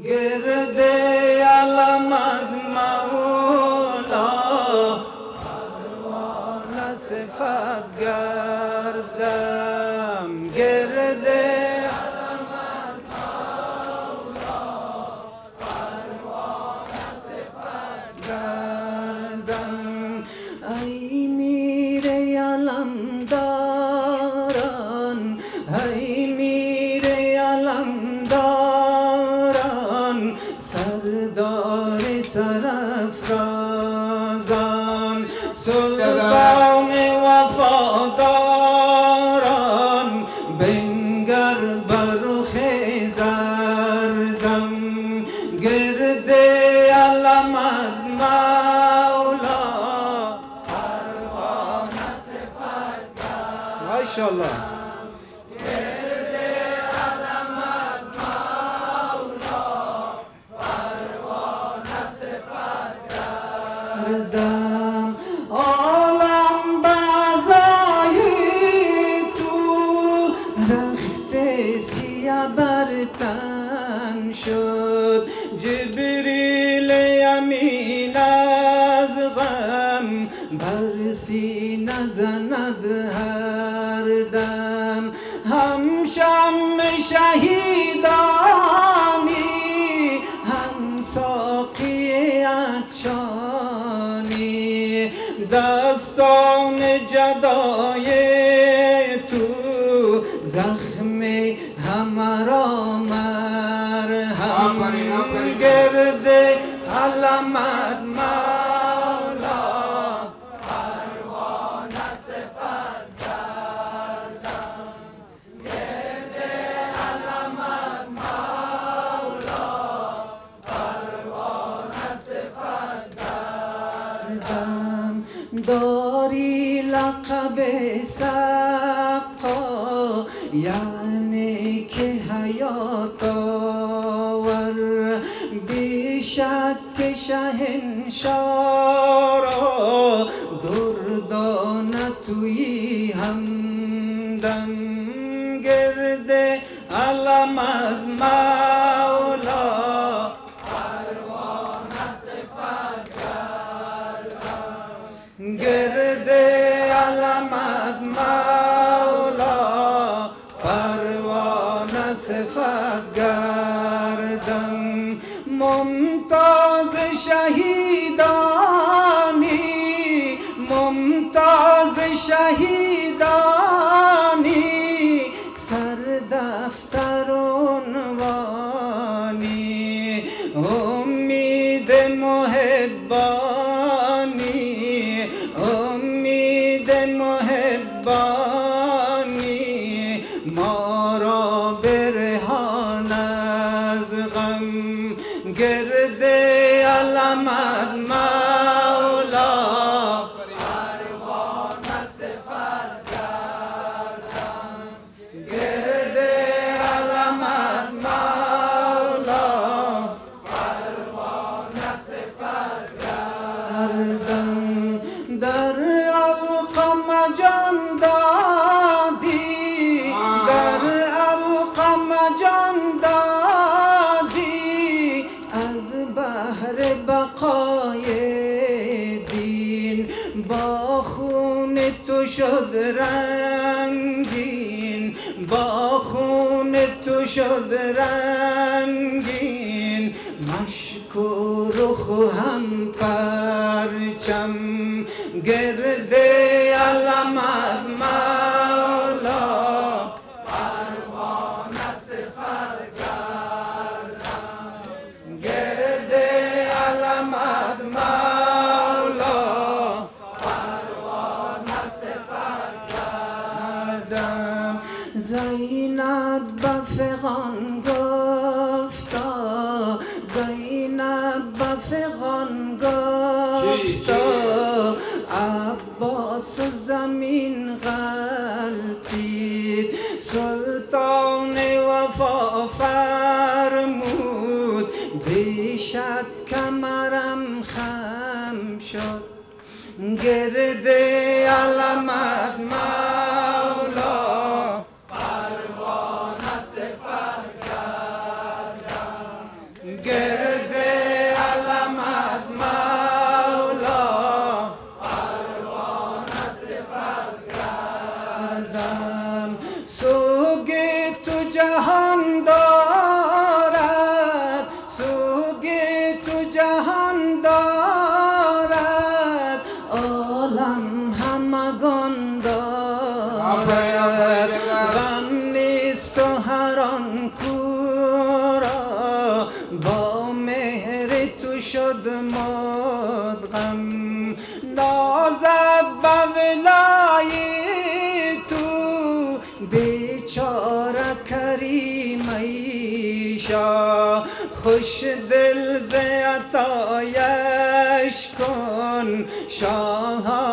گرد علمت مولا پروانه صفت گردم گرد علمت مولا پروانه صفت گردم ای میر علمداران ای میر علمداران سردار سرافرازان سلطان وفاداران بنگر برخ زردم گرد علمت مولا پروانه صفت گردم ماشاءالله گرد علمت مولا پروانه صفت گردم عالم بازای تو رخت سیاه بر تن شد جبریل امین از غم بر سینه زند هر دم هم شم شهیدانی هم ساقی عطشانی دستان جدای تو زخم همه را مرهم گرد علمت مولا پروانه صفت گردم گرد علمت مولا پروانه صفت گردم داری لقب سقا یعنی که حیات آور بیشک شهنشاه را دردانه توی همدم گرد علمت مولا پروانه صفت گردم گرد علمت مولا پروانه صفت گردم ممتاز شهیدانی ممتاز شهیدانی سر دفتر عنوانی امید محبانی امید محبانی ما را برهان از غم گرد علمت مولا پروانه صفت گردم گرد علمت مولا پروانه صفت گردم در علقم جان دادی در علقم جان دادی از بحر بقای دین با خون تو شد رنگین با خون تو شد رنگین مشکور و هم پرچم گرد علمت مولا پروانه صفت گردم گرد علمت مولا پروانه صفت گردم زینب به فغان گفتا زینب به فغان گفتا عباس زمین غلطید سلطان وفا فرمود بیشک کمرم خم شد گرد علمت مولا پروانه صفت گردم گرد علمت مولا پروانه صفت کردم سوگ تو جهان دارد سوگ تو جهان دارد عالم همگان دارد غم نیست و هر آن کورا با مهر تو شد مدغم نازد به ولای تو بیچاره کریم ایشا خوش دل ز عطایش کن شاه